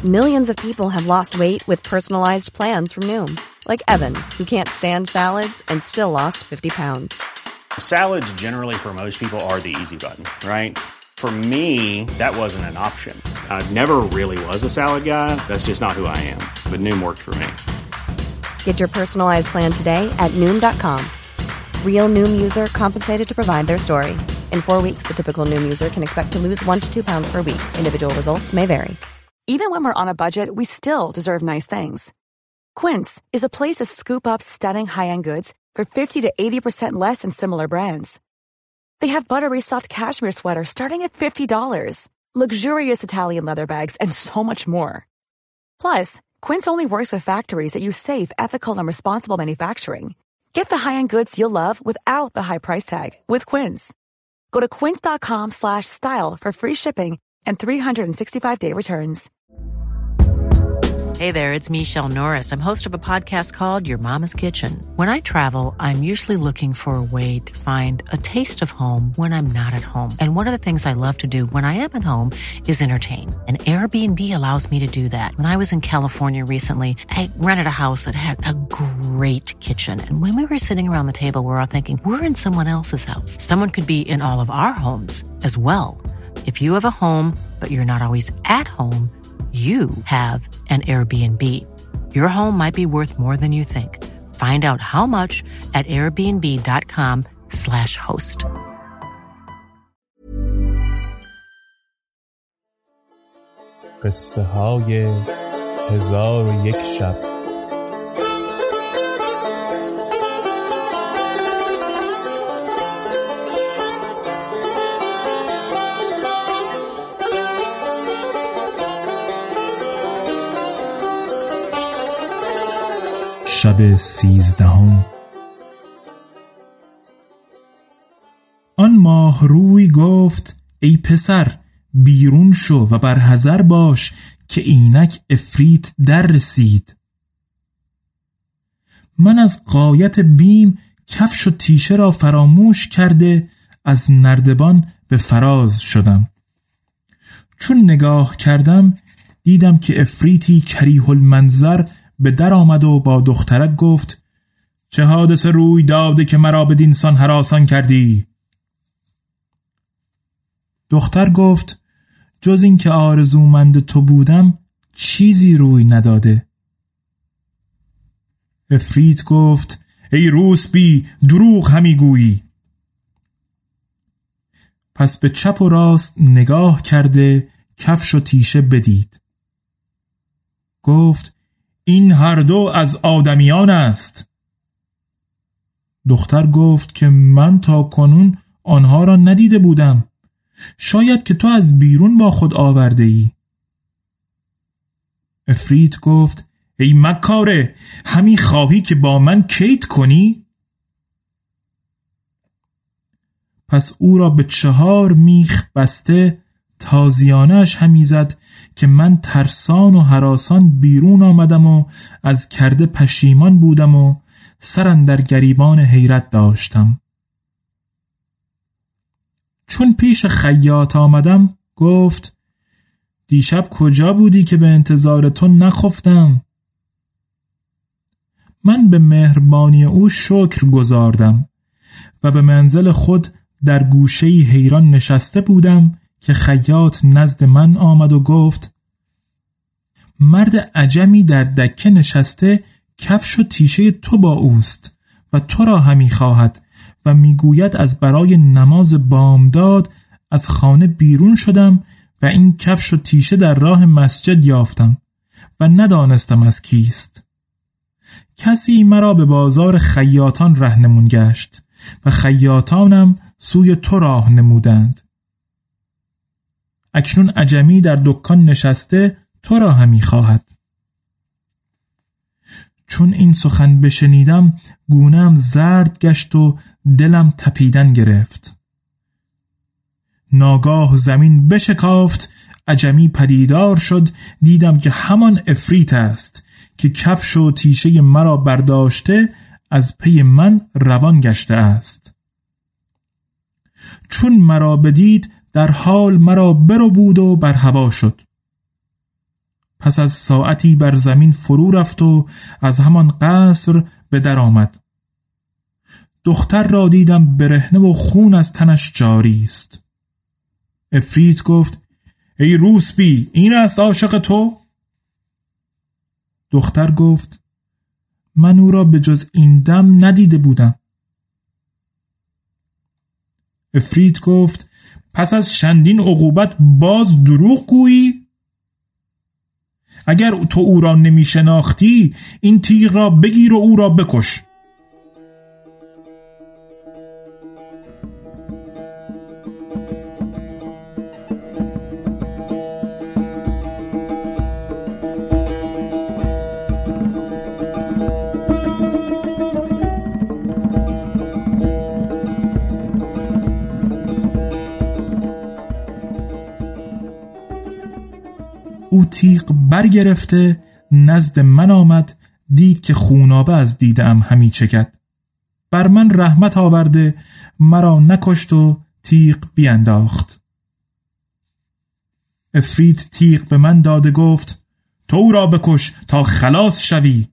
Millions of people have lost weight with personalized plans from Noom. Like Evan, who can't stand salads and still lost 50 pounds. Salads generally for most people are the easy button, right? For me, that wasn't an option. I never really was a salad guy. That's just not who I am. But Noom worked for me. Get your personalized plan today at Noom.com. Real Noom user compensated to provide their story. In 4 weeks, the typical Noom user can expect to lose 1 to 2 pounds per week. Individual results may vary. Even when we're on a budget, we still deserve nice things. Quince is a place to scoop up stunning high-end goods for 50 to 80% less than similar brands. They have buttery soft cashmere sweaters starting at $50, luxurious Italian leather bags, and so much more. Plus, Quince only works with factories that use safe, ethical, and responsible manufacturing. Get the high-end goods you'll love without the high price tag with Quince. Go to quince.com/style for free shipping and 365-day returns. Hey there, it's Michelle Norris. I'm host of a podcast called Your Mama's Kitchen. When I travel, I'm usually looking for a way to find a taste of home when I'm not at home. And one of the things I love to do when I am at home is entertain. And Airbnb allows me to do that. When I was in California recently, I rented a house that had a great kitchen. And when we were sitting around the table, we were all thinking, we're in someone else's house. Someone could be in all of our homes as well. If you have a home, but you're not always at home, you have an Airbnb. Your home might be worth more than you think. Find out how much at airbnb.com/host. قصه های 1001 شب. شب 13. آن ماه روی گفت ای پسر بیرون شو و بر حذر باش که اینک عفریت در رسید. من از غایت بیم کفش و تیشه را فراموش کرده از نردبان به فراز شدم. چون نگاه کردم دیدم که عفریتی کریه المنظر به در آمد و با دخترک گفت چه حادثه روی داده که مرا بدین سان هراسان کردی؟ دختر گفت جز این که آرزومند تو بودم چیزی روی نداده. عفریت گفت ای روسبی دروغ همی گویی. پس به چپ و راست نگاه کرده کفش و تیشه بدید. گفت این هر دو از آدمیان است. دختر گفت که من تا کنون آنها را ندیده بودم. شاید که تو از بیرون با خود آورده ای. عفریت گفت ای مکاره همی خواهی که با من کید کنی؟ پس او را به 4 میخ بسته تازیانش همی زد که من ترسان و هراسان بیرون آمدم و از کرده پشیمان بودم و سر اندر گریبان حیرت داشتم. چون پیش خیاط آمدم گفت دیشب کجا بودی که به انتظار تو نخفتم؟ من به مهربانی او شکر گزاردم و به منزل خود در گوشه‌ای حیران نشسته بودم که خیاط نزد من آمد و گفت مرد عجمی در دکه نشسته کفش و تیشه تو با اوست و تو را همی خواهد و میگوید از برای نماز بامداد از خانه بیرون شدم و این کفش و تیشه در راه مسجد یافتم و ندانستم از کیست. کسی مرا به بازار خیاطان رهنمون گشت و خیاطانم سوی تو راه نمودند. اکنون عجمی در دکان نشسته تو را همی خواهد. چون این سخن بشنیدم گونه‌ام زرد گشت و دلم تپیدن گرفت. ناگاه زمین بشکافت، عجمی پدیدار شد. دیدم که همان عفریت است که کفش و تیشه مرا برداشته از پی من روان گشته است. چون مرا بدید در حال مرا برو بود و بر هوا شد. پس از ساعتی بر زمین فرو رفت و از همان قصر به در آمد. دختر را دیدم برهنه و خون از تنش جاری است. عفریت گفت: ای روسبی، این است عاشق تو؟ دختر گفت: من او را به جز این دم ندیده بودم. عفریت گفت: پس از چندین عقوبت باز دروغ گویی؟ اگر تو او را نمی شناختی این تیغ را بگیر و او را بکش. او تیغ برگرفته نزد من آمد، دید که خونابه از دیدم همی چکد. بر من رحمت آورده مرا نکشت و تیغ بینداخت. عفریت تیغ به من داده گفت: تو او را بکش تا خلاص شوی.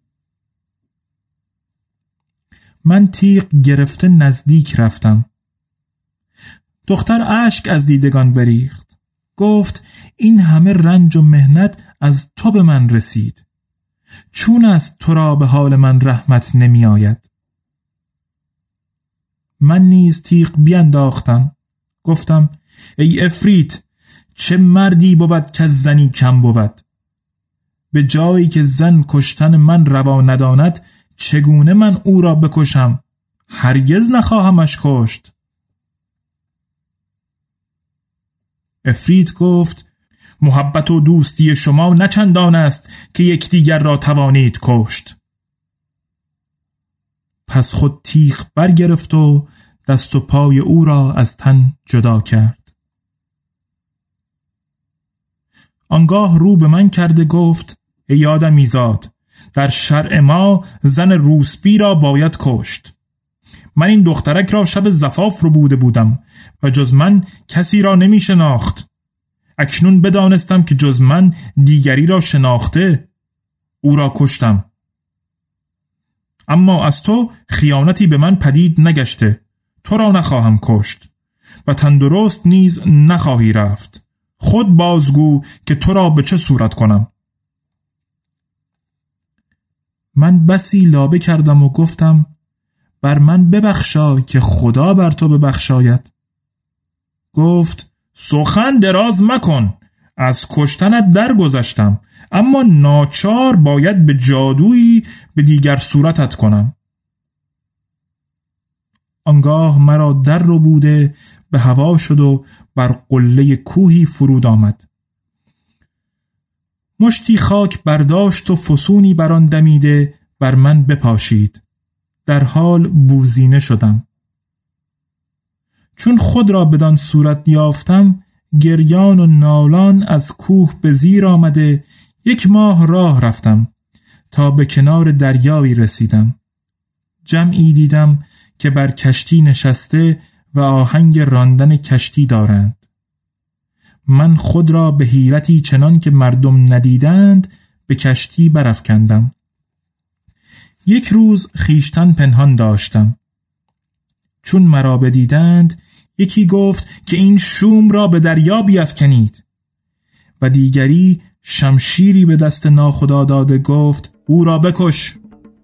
من تیغ گرفته نزدیک رفتم. دختر اشک از دیدگان بریخت. گفت: این همه رنج و مهنت از تو به من رسید، چون از تو را به حال من رحمت نمی آید؟ من نیز تیغ بینداختم. گفتم: ای عفریت، چه مردی بود که از زنی کم بود؟ به جایی که زن کشتن من روا نداند چگونه من او را بکشم؟ هرگز نخواهمش کشت. عفریت گفت: محبت و دوستی شما نه چندان است که یکدیگر را توانید کشت. پس خود تیغ برگرفت و دست و پای او را از تن جدا کرد. آنگاه رو به من کرده گفت: ای آدمیزاد، در شرع ما زن روسبی را باید کشت. من این دخترک را شب زفاف رو بوده بودم و جز من کسی را نمی شناخت. اکنون بدانستم که جز من دیگری را شناخته، او را کشتم. اما از تو خیانتی به من پدید نگشته، تو را نخواهم کشت و تندرست نیز نخواهی رفت. خود بازگو که تو را به چه صورت کنم. من بسی لابه کردم و گفتم: بر من ببخشای که خدا بر تو ببخشاید. گفت: سخن دراز مکن، از کشتنت درگذشتم، اما ناچار باید به جادویی به دیگر صورتت کنم. آنگاه مرا در رو بوده به هوا شد و بر قله کوهی فرود آمد. مشتی خاک برداشت و فسونی بر آن دمیده بر من بپاشید. در حال بوزینه شدم. چون خود را بدان صورت یافتم، گریان و نالان از کوه به زیر آمده 1 ماه راه رفتم تا به کنار دریایی رسیدم. جمعی دیدم که بر کشتی نشسته و آهنگ راندن کشتی دارند. من خود را به حیرتی چنان که مردم ندیدند به کشتی برافکندم. 1 روز خیشتن پنهان داشتم. چون مرا بدیدند یکی گفت که این شوم را به دریا بیفکنید و دیگری شمشیری به دست ناخدا داده گفت: او را بکش.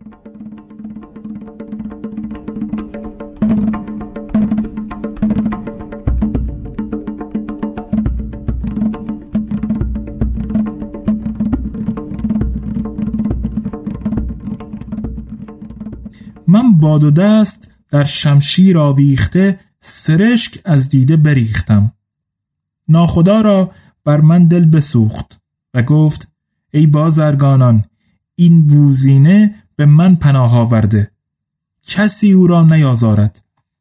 من باد و دست در شمشیر آویخته سرشک از دیده بریختم. ناخدا را بر من دل بسوخت و گفت: ای بازرگانان، این بوزینه به من پناه آورده، کسی او را نیازارد.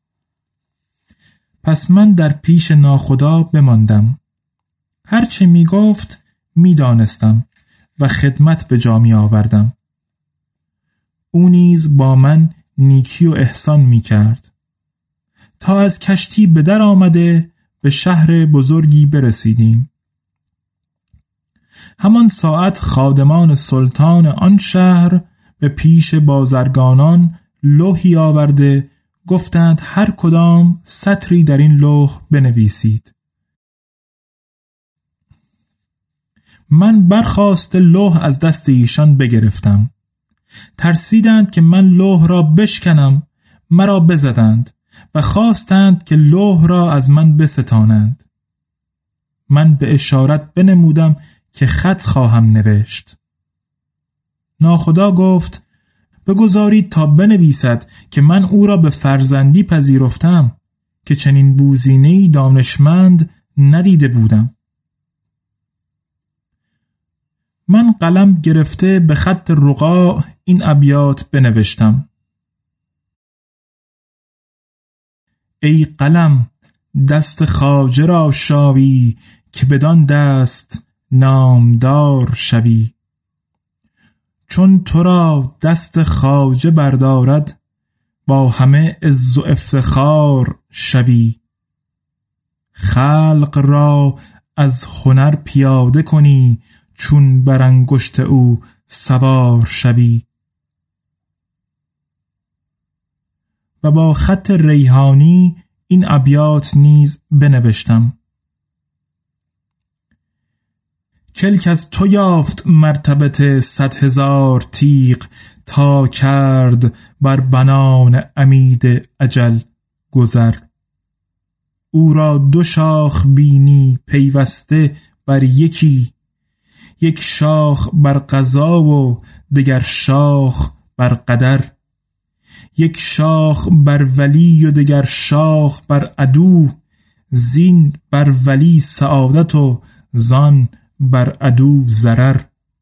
پس من در پیش ناخدا بماندم. هرچه می گفت می دانستم و خدمت به جا می آوردم. او نیز با من نیکی و احسان می کرد تا از کشتی به در آمده به شهر بزرگی برسیدیم. همان ساعت خادمان سلطان آن شهر به پیش بازرگانان لوحی آورده گفتند هر کدام سطری در این لوح بنویسید. من برخاست لوح از دست ایشان بگرفتم. ترسیدند که من لوح را بشکنم، مرا بزدند و خواستند که لوح را از من بستانند. من به اشارت بنمودم که خط خواهم نوشت. ناخدا گفت بگذارید تا بنویسد که من او را به فرزندی پذیرفتم، که چنین بوزینه‌ای دانشمند ندیده بودم. من قلم گرفته به خط رقاع این ابیات بنوشتم: ای قلم دست خواجه را شاوی، که بدان دست نامدار شوی. چون تو را دست خواجه بردارد، با همه عز و افتخار شوی. خلق را از هنر پیاده کنی، چون بر انگشت او سوار شوی. و با خط ریحانی این ابیات نیز بنوشتم: کلک از تو یافت مرتبت 100,000 تیغ، تا کرد بر بنان عمید اجل گذر. او را 2 شاخ بینی پیوسته بر یکی، یک شاخ بر قضا و دگر شاخ بر قدر. یک شاخ بر ولی و دگر شاخ بر عدو، زین بر ولی سعادت و زان بر عدو ضرر.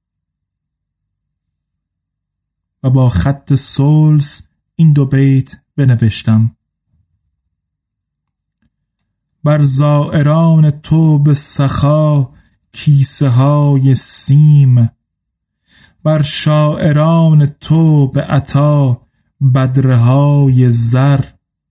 و با خط سلس این 2 بیت بنوشتم: بر زائران تو به سخا کیسه های سیم، بر شاعران تو به عطا بدره های زر.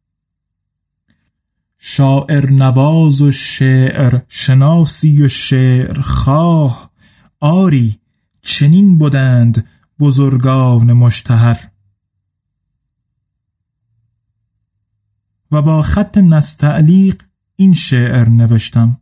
شاعر نواز و شعر شناسی و شعر خواه، آری چنین بودند بزرگان مشتهر. و با خط نستعلیق این شعر نوشتم: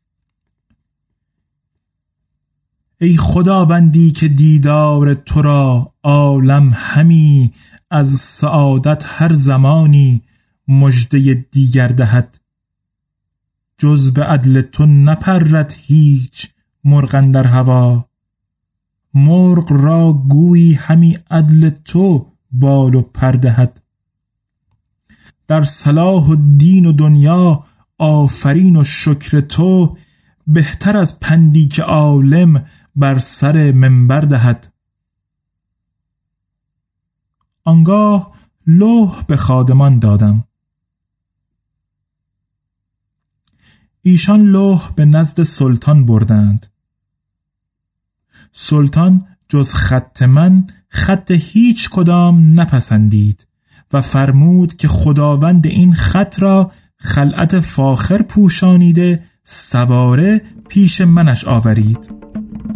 ای خداوندی که دیدار تو را عالم همی، از سعادت هر زمانی مژده دیگر دهد. جز به عدل تو نپرد هیچ مرغ اندر هوا، مرغ را گویی همی عدل تو بال و پر دهد. در صلاح و دین و دنیا آفرین و شکر تو، بهتر از پندی که عالم بر سر منبر دهد. آنگاه لوح به خادمان دادم. ایشان لوح به نزد سلطان بردند. سلطان جز خط من خط هیچ کدام نپسندید و فرمود که خداوند این خط را خلعت فاخر پوشانیده سواره پیش منش آورید.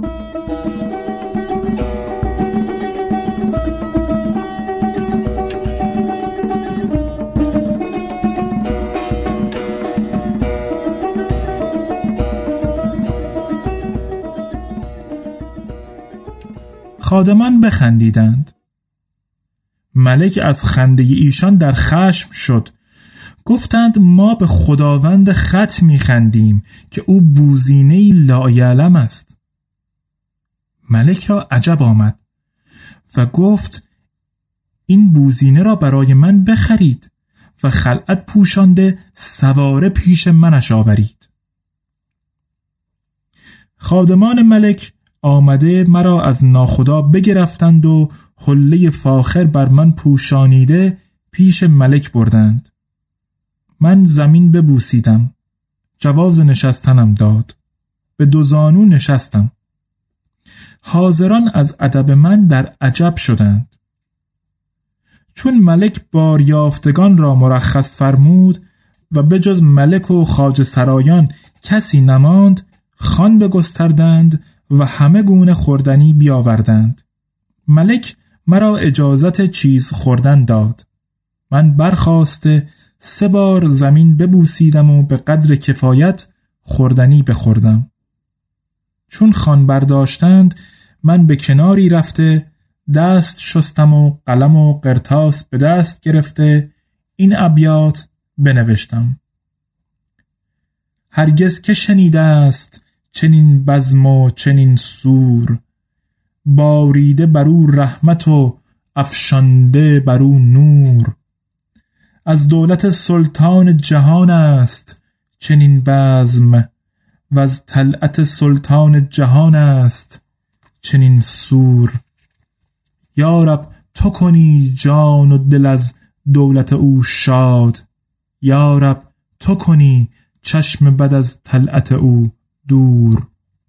خادمان بخندیدند. ملک از خنده ایشان در خشم شد. گفتند ما به خداوند خط میخندیم که او بوزینه‌ای لایعلم است. ملک را عجب آمد و گفت این بوزینه را برای من بخرید و خلعت پوشانده سواره پیش منش آورید. خادمان ملک آمده مرا از ناخدا بگرفتند و حله فاخر بر من پوشانیده پیش ملک بردند. من زمین ببوسیدم. جواز نشستنم داد. به 2 زانو نشستم. حاضران از ادب من در عجب شدند. چون ملک باریافتگان را مرخص فرمود و به جز ملک و خواجه سرایان کسی نماند، خوان بگستردند و همه گونه خوردنی بیاوردند. ملک مرا اجازت چیز خوردن داد. من برخاسته 3 بار زمین ببوسیدم و به قدر کفایت خوردنی بخوردم. چون خوان برداشتند من به کناری رفته دست شستم و قلم و قرطاس به دست گرفته این ابیات بنوشتم: هرگز که شنیده است چنین بزم و چنین سور، باریده برو رحمت و افشانده برو نور. از دولت سلطان جهان است چنین بزم، و از طلعت سلطان جهان است چنین سور. یا رب تو کنی جان و دل از دولت او شاد، یا رب تو کنی چشم بد از طلعت او دور.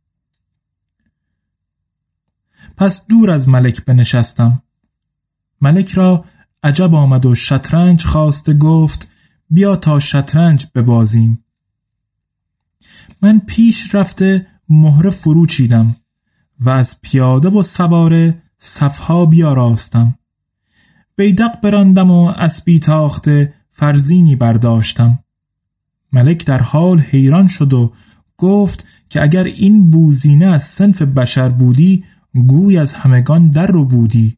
پس دور از ملک بنشستم. ملک را عجب آمد و شطرنج خواسته گفت بیا تا شطرنج ببازیم. من پیش رفته مهره فرو چیدم و از پیاده و سواره صفها بیاراستم. بیدق براندم و اسبی تاخته فرزینی برداشتم. ملک در حال حیران شد و گفت که اگر این بوزینه از صنف بشر بودی گوی از همگان در رو بودی.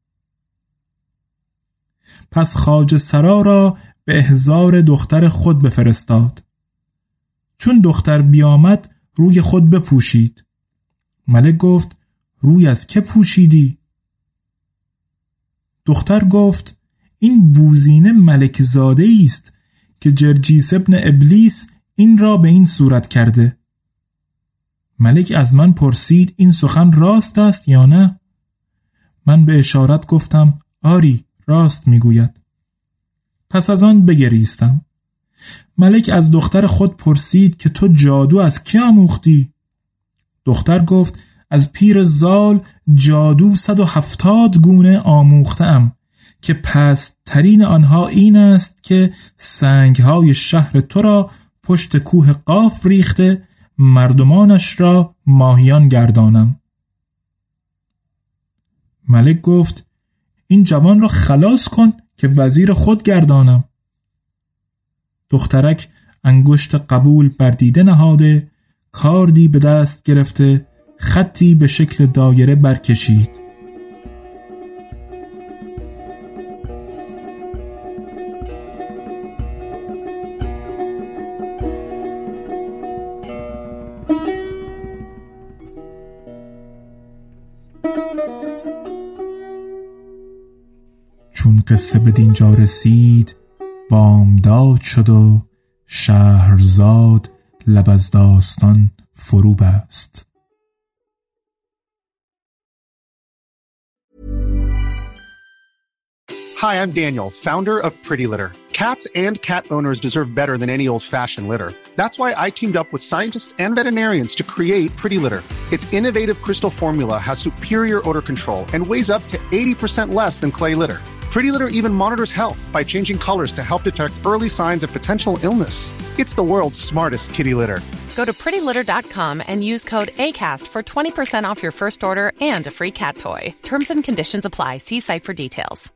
پس خواجه سرا را به احضار دختر خود بفرستاد. چون دختر بیامد روی خود بپوشید. ملک گفت روی از که پوشیدی؟ دختر گفت این بوزینه ملک زاده است که جرجیس ابن ابلیس این را به این صورت کرده. ملک از من پرسید این سخن راست است یا نه؟ من به اشارت گفتم آری راست میگوید. پس از آن بگریستم. ملک از دختر خود پرسید که تو جادو از کی آموختی؟ دختر گفت از پیر زال جادو 170 گونه آموختم که پست‌ترین آنها این است که سنگ‌های شهر تو را پشت کوه قاف ریخته مردمانش را ماهیان گردانم. ملک گفت این جوان را خلاص کن که وزیر خود گردانم. دخترک انگشت قبول بر دیده نهاده، کاردی به دست گرفته، خطی به شکل دایره برکشید. چون قصه به دینجا رسید بامداد شد و شهرزاد لب از داستان فرو بست. Hi, I'm Daniel, founder of Pretty Litter. Cats and cat owners deserve better than any old-fashioned litter. That's why I teamed up with scientists and veterinarians to create Pretty Litter. Its innovative crystal formula has superior odor control and weighs up to 80% less than clay litter. Pretty Litter even monitors health by changing colors to help detect early signs of potential illness. It's the world's smartest kitty litter. Go to prettylitter.com and use code ACAST for 20% off your first order and a free cat toy. Terms and conditions apply. See site for details.